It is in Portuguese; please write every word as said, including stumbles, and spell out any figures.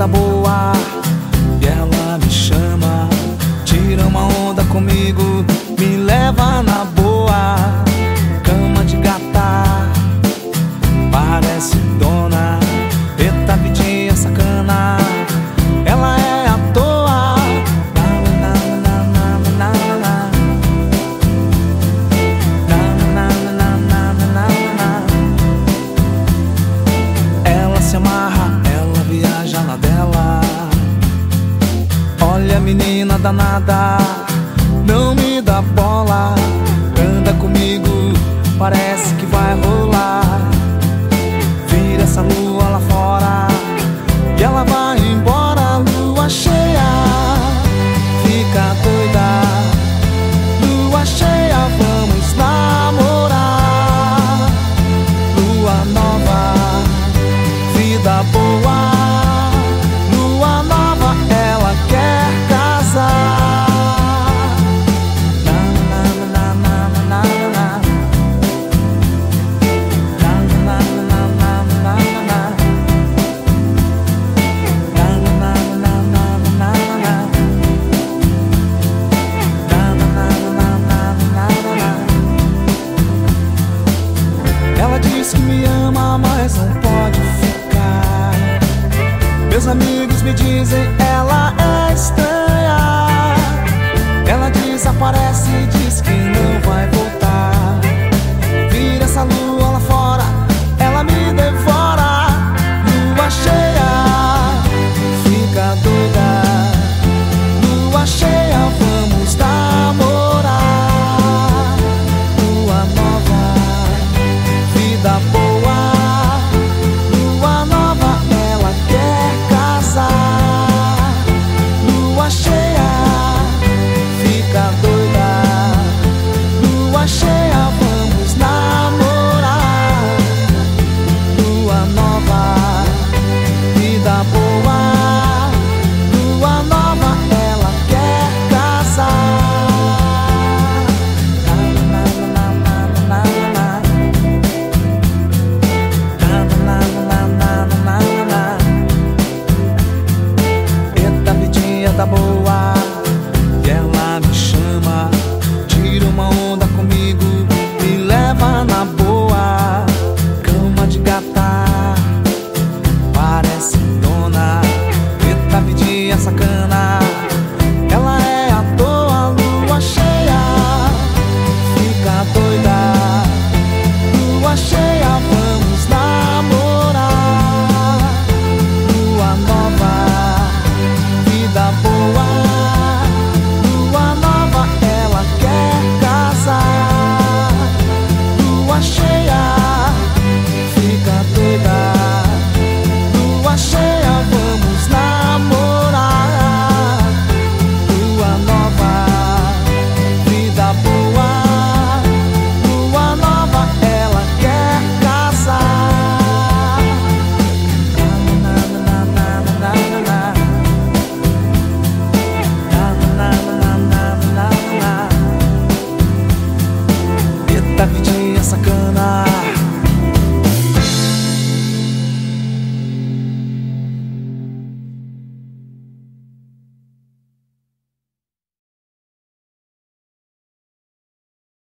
tá boa e ela me chama, tira uma onda comigo, me leva na boa. Cama de gata, parece dona, eita vidinha sacana, ela é à toa. Na, na, na, na, na, na. Na, na, na, na, na, na. Ela se amarra, ela viaja na dela. Olha, menina danada, não me dá bola, anda comigo, parece que vai rolar. Vira essa lua lá fora e ela vai embora. Lua cheia, fica doida. Lua cheia, vamos namorar. Lua nova, vida boa. Lua nova, ela quer casar. Ela diz que me ama, mas não pode ficar. Meus amigos me dizem, ela é estranha. Ela desaparece e diz que não vai voltar. Vira essa lua lá fora, ela me devora. Lua cheia, fica doida. Lua cheia, vamos namorar. Lua nova, vida boa. Lua nova, ela quer casar. Lua cheia, fica doida. Lua cheia, vamos namorar. Lua nova, vida boa. Lua nova, ela quer casar. Na, na, na, na, na, na. Na, na, na, na, na, na. Eita, vidinha tá boa.